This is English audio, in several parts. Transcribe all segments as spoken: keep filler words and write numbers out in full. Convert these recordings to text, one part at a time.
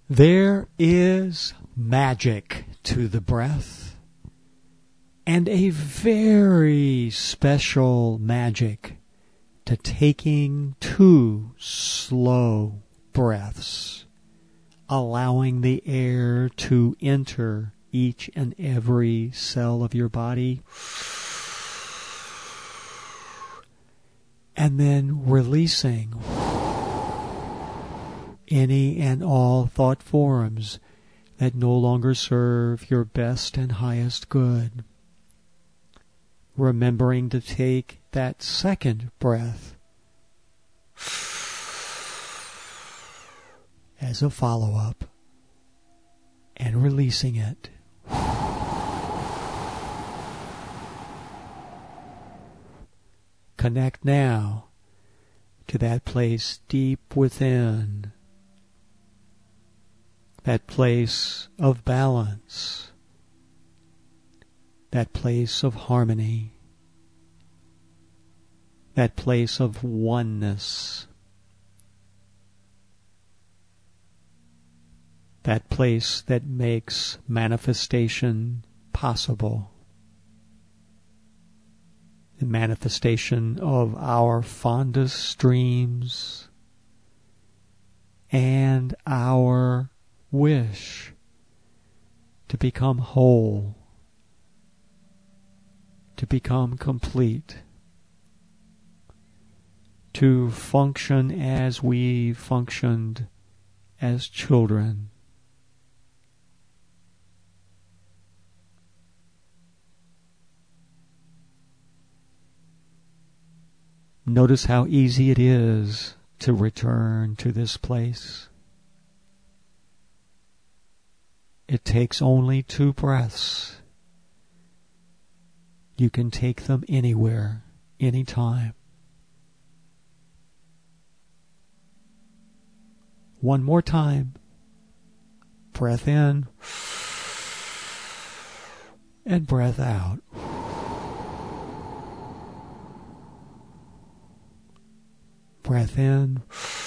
There is magic to the breath, and a very special magic to taking two slow breaths, allowing the air to enter each and every cell of your body, and then releasing any and all thought forms that no longer serve your best and highest good. Remembering to take that second breath as a follow-up and releasing it. Connect now to that place deep within, that place of balance, that place of harmony, that place of oneness, that place that makes manifestation possible, the manifestation of our fondest dreams and our wish to become whole, to become complete, to function as we functioned as children. Notice how easy it is to return to this place. It takes only two breaths. You can take them anywhere, anytime. One more time. Breath in and breath out. Breath in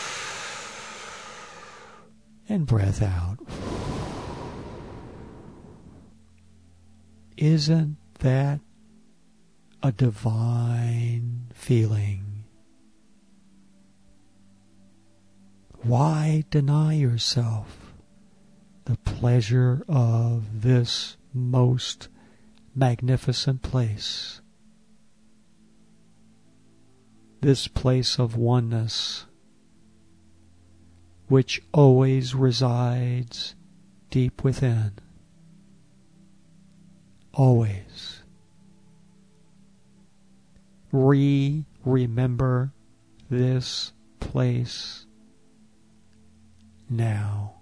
and breath out. Isn't that a divine feeling? Why deny yourself the pleasure of this most magnificent place? This place of oneness, which always resides deep within. Always. Re-remember this place now.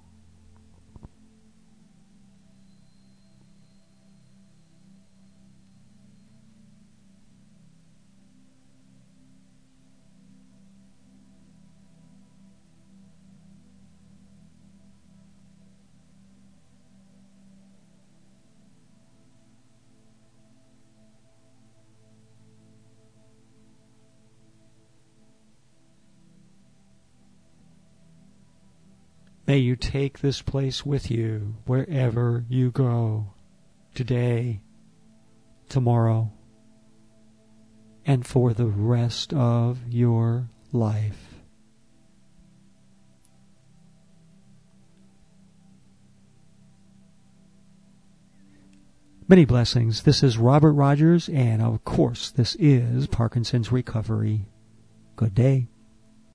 May you take this place with you wherever you go, today, tomorrow, and for the rest of your life. Many blessings. This is Robert Rogers, and of course, this is Parkinson's Recovery. Good day.